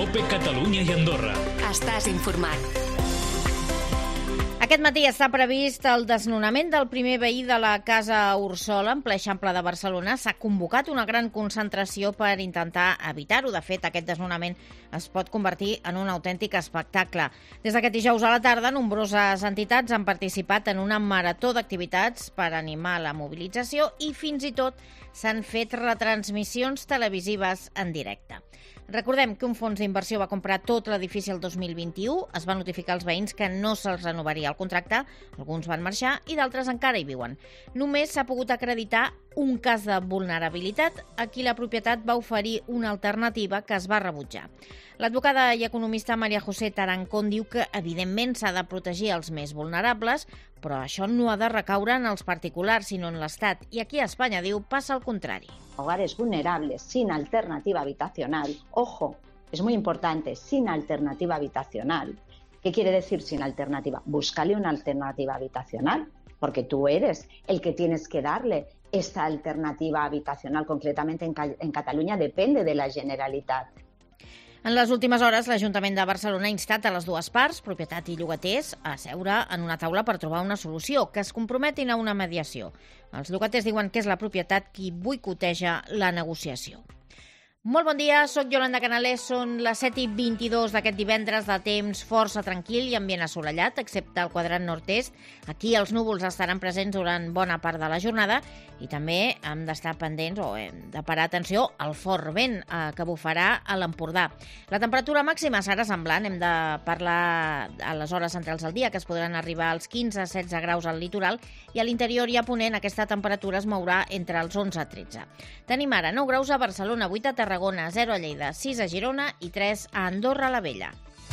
COPE Catalunya i Andorra. Estàs informat. Aquest matí està previst el desnonament del primer veí de la Casa Ursola, en ple Eixample de Barcelona. S'ha convocat una gran concentració per intentar evitar-ho. De fet, aquest desnonament es pot convertir en un autèntic espectacle. Des d'aquest dijous a la tarda, nombroses entitats han participat en una marató d'activitats per animar la mobilització i fins i tot s'han fet retransmissions televisives en directe. Recordem que un fons d'inversió va comprar tot l'edifici el 2021, es va notificar als veïns que no se'ls renovaria el contracte, alguns van marxar i d'altres encara hi viuen. Només s'ha pogut acreditar un cas de vulnerabilitat a qui la propietat va oferir una alternativa que es va rebutjar. L'advocada i economista María José Tarancón diu que, evidentment, s'ha de protegir els més vulnerables, però això no ha de recaure en els particulars, sinó en l'Estat. I aquí a Espanya, diu, passa el contrari. Hogares vulnerables sin alternativa habitacional, ojo, es muy importante, sin alternativa habitacional. ¿Qué quiere decir sin alternativa? Búscale una alternativa habitacional, porque tú eres el que tienes que darle esta alternativa habitacional. Concretamente en Cataluña depende de la Generalitat. En les últimes hores, l'Ajuntament de Barcelona ha instat a les dues parts, propietat i llogaters, a seure en una taula per trobar una solució, que es comprometin a una mediació. Els llogaters diuen que és la propietat qui boicoteja la negociació. Molt bon dia, soc Yolanda Canalés, són les 7:22 d'aquest divendres de temps força tranquil i ambient assolellat, excepte el quadrant nord-est. Aquí els núvols estaran presents durant bona part de la jornada i també hem d'estar pendents o hem de parar atenció al fort vent que bufarà a l'Empordà. La temperatura màxima serà semblant, hem de parlar a les hores centrals del dia, que es podran arribar als 15-16 graus al litoral i a l'interior i a Ponent aquesta temperatura es mourà entre els 11 i 13. Tenim ara 9 graus a Barcelona, 8 a Tarragona, 0 a Lleida, 6 a Girona i 3 a Andorra la Vella.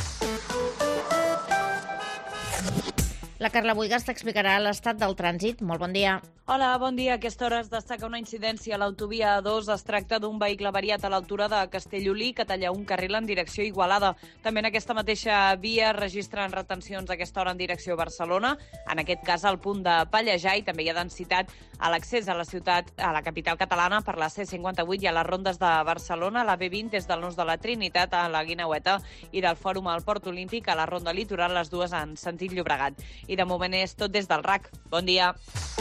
La Carla Buigas t'explicarà l'estat del trànsit. Molt bon dia. Hola, bon dia. A aquesta hora es destaca una incidència a l'autovia A2. Es tracta d'un vehicle avariat a l'altura de Castellolí que talla un carril en direcció a Igualada. També en aquesta mateixa via registren retencions a aquesta hora en direcció a Barcelona. En aquest cas, al punt de Pallejà, i també hi ha densitat a l'accés a la ciutat, a la capital catalana, per la C58 i a les rondes de Barcelona, la B20 des del Nus de la Trinitat a la Guineueta i del Fòrum al Port Olímpic a la ronda litoral, les dues en sentit Llobregat. I de moment és tot des del RAC. Bon dia.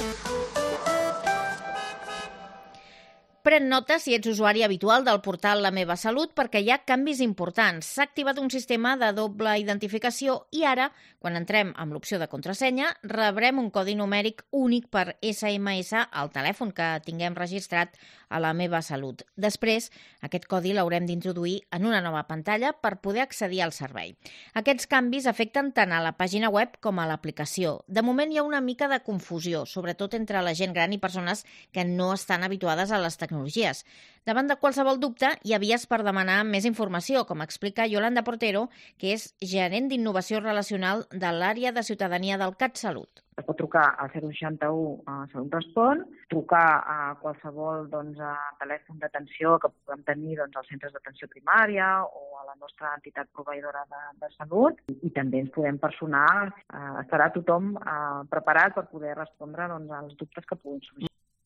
Pren nota si ets usuari habitual del portal La Meva Salut perquè hi ha canvis importants. S'ha activat un sistema de doble identificació i ara, quan entrem amb l'opció de contrasenya, rebrem un codi numèric únic per SMS al telèfon que tinguem registrat a La Meva Salut. Després, aquest codi l'haurem d'introduir en una nova pantalla per poder accedir al servei. Aquests canvis afecten tant a la pàgina web com a l'aplicació. De moment hi ha una mica de confusió, sobretot entre la gent gran i persones que no estan habituades a les tecnologies. Davant de qualsevol dubte, hi ha vies per demanar més informació, com explica Yolanda Portero, que és gerent d'innovació relacional de l'àrea de ciutadania del CatSalut. Es pot trucar al 061 a Salut Respon, trucar a qualsevol telèfon d'atenció que puguem tenir als centres d'atenció primària o a la nostra entitat proveïdora de salut, i també ens podem personar. Estarà tothom preparat per poder respondre als dubtes que puguin sorgir.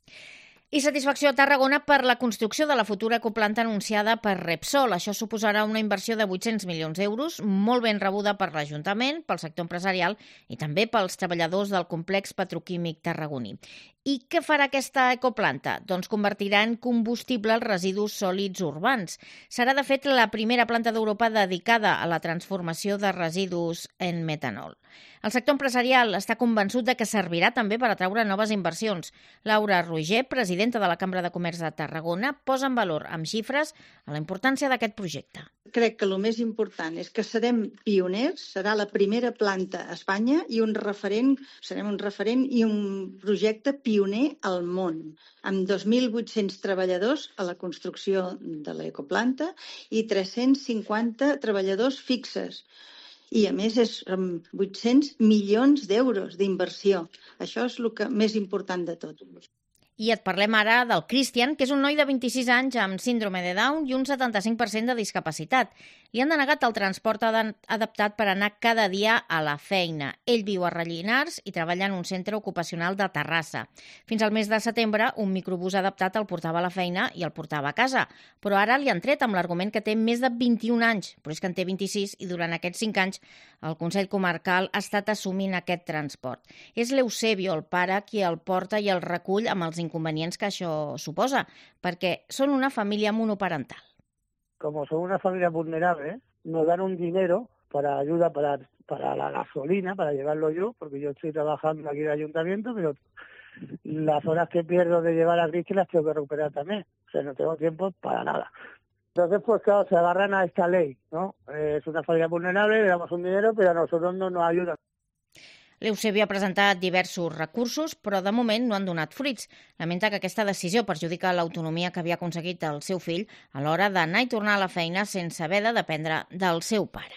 I satisfacció a Tarragona per la construcció de la futura ecoplanta anunciada per Repsol. Això suposarà una inversió de 800 milions d'euros, molt ben rebuda per l'Ajuntament, pel sector empresarial i també pels treballadors del complex petroquímic tarragoní. I què farà aquesta ecoplanta? Doncs convertirà en combustible els residus sòlids urbans. Serà, de fet, la primera planta d'Europa dedicada a la transformació de residus en metanol. El sector empresarial està convençut de que servirà també per atraure noves inversions. Laura Roger, presidenta de la Cambra de Comerç de Tarragona, posa en valor amb xifres a la importància d'aquest projecte. Crec que el més important és que serem pioners, serà la primera planta a Espanya i serem un referent i un projecte pioner al món, amb 2.800 treballadors a la construcció de l'ecoplanta i 350 treballadors fixes. I, a més, és 800 milions d'euros d'inversió. Això és el que més important de tot. I et parlem ara del Christian, que és un noi de 26 anys amb síndrome de Down i un 75% de discapacitat. Li han denegat el transport adaptat per anar cada dia a la feina. Ell viu a Rellinars i treballa en un centre ocupacional de Terrassa. Fins al mes de setembre, un microbús adaptat el portava a la feina i el portava a casa. Però ara li han tret amb l'argument que té més de 21 anys, però és que en té 26 i durant aquests 5 anys el Consell Comarcal ha estat assumint aquest transport. És l'Eusebio, el pare, qui el porta i el recull amb els inconvenients que això suposa, perquè són una família monoparental. Como son una familia vulnerable, nos dan un dinero para ayuda para la gasolina, para llevarlo yo, porque yo estoy trabajando aquí en el ayuntamiento, pero las horas que pierdo de llevar a Cristi las tengo que recuperar también. O sea, no tengo tiempo para nada. Entonces, pues claro, se agarran a esta ley, ¿no? Es una familia vulnerable, le damos un dinero, pero a nosotros no nos ayudan. L'Eusebi ha presentat diversos recursos, però de moment no han donat fruits. Lamenta que aquesta decisió perjudica l'autonomia que havia aconseguit el seu fill a l'hora d'anar i tornar a la feina sense haver de dependre del seu pare.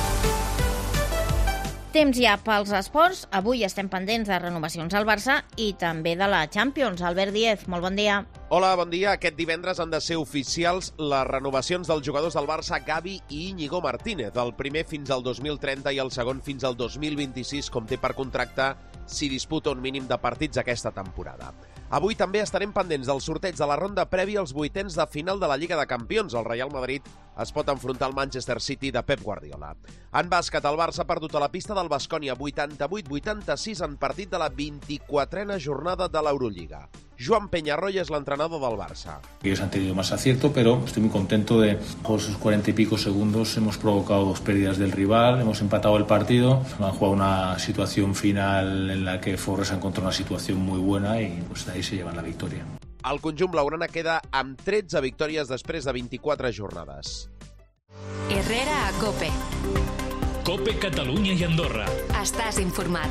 Temps ja pels esports. Avui estem pendents de renovacions al Barça i també de la Champions. Albert Díez, molt bon dia. Hola, bon dia. Aquest divendres han de ser oficials les renovacions dels jugadors del Barça Gavi i Íñigo Martínez, el primer fins al 2030 i el segon fins al 2026, com té per contracte si disputa un mínim de partits aquesta temporada. Avui també estarem pendents del sorteig de la ronda prèvia als vuitens de final de la Lliga de Campions. El Real Madrid es pot enfrontar al Manchester City de Pep Guardiola. En bàsquet, el Barça ha perdut a la pista del Baskonia 88-86 en partit de la 24a jornada de l'Eurolliga. Joan Peñarroya es l'entrenador del Barça. Ellos han tenido más acierto, pero estoy muy contento de por esos 40 y pico segundos hemos provocado 2 pérdidas del rival, hemos empatado el partido, han jugado una situación final en la que Forres ha encontrado una situación muy buena y pues de ahí se llevan la victoria. El conjunt blaugrana queda amb 13 victòries després de 24 jornades. Herrera a COPE. COPE Catalunya i Andorra. Estàs informat.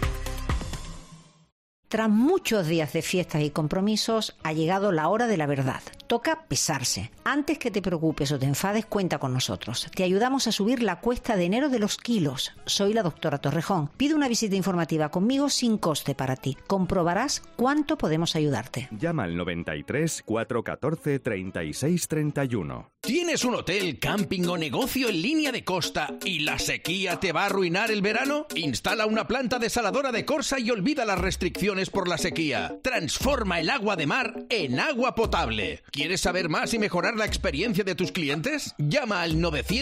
Tras muchos días de fiestas y compromisos, ha llegado la hora de la verdad. Toca pesarse. Antes que te preocupes o te enfades, cuenta con nosotros. Te ayudamos a subir la cuesta de enero de los kilos. Soy la doctora Torrejón. Pide una visita informativa conmigo sin coste para ti. Comprobarás cuánto podemos ayudarte. Llama al 93 414 36 31. ¿Tienes un hotel, camping o negocio en línea de costa y la sequía te va a arruinar el verano? Instala una planta desaladora de Corsa y olvida las restricciones por la sequía. Transforma el agua de mar en agua potable. ¿Quieres saber más y mejorar la experiencia de tus clientes? Llama al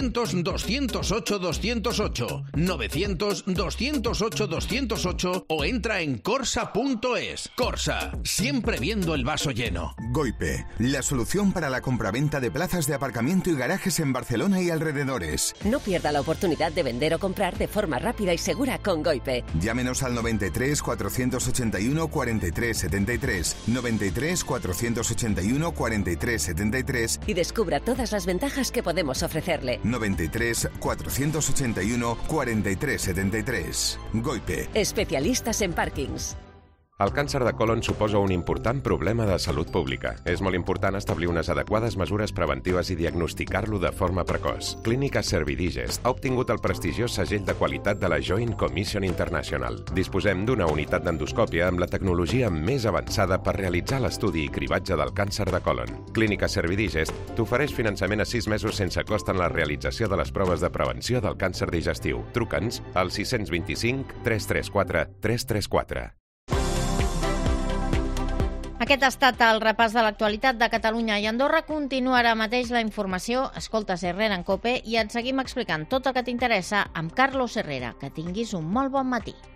900-208-208, 900-208-208 o entra en corsa.es. Corsa, siempre viendo el vaso lleno. Goipe, la solución para la compraventa de plazas de aparcamiento y garajes en Barcelona y alrededores. No pierda la oportunidad de vender o comprar de forma rápida y segura con Goipe. Llámenos al 93 481 43 73, 93 481 43 73 y descubra todas las ventajas que podemos ofrecerle. 93 481 43 73. Goipe. Especialistas en parkings. El càncer de colon suposa un important problema de salut pública. És molt important establir unes adequades mesures preventives i diagnosticar-lo de forma precoç. Clínica Servidigest ha obtingut el prestigiós segell de qualitat de la Joint Commission International. Disposem d'una unitat d'endoscòpia amb la tecnologia més avançada per realitzar l'estudi i cribatge del càncer de colon. Clínica Servidigest t'ofereix finançament a 6 mesos sense cost en la realització de les proves de prevenció del càncer digestiu. Truca'ns al 625 334 334. Aquest ha estat el repàs de l'actualitat de Catalunya i Andorra. Continua ara mateix la informació. Escoltes Herrera en COPE i et seguim explicant tot el que t'interessa amb Carlos Herrera. Que tinguis un molt bon matí.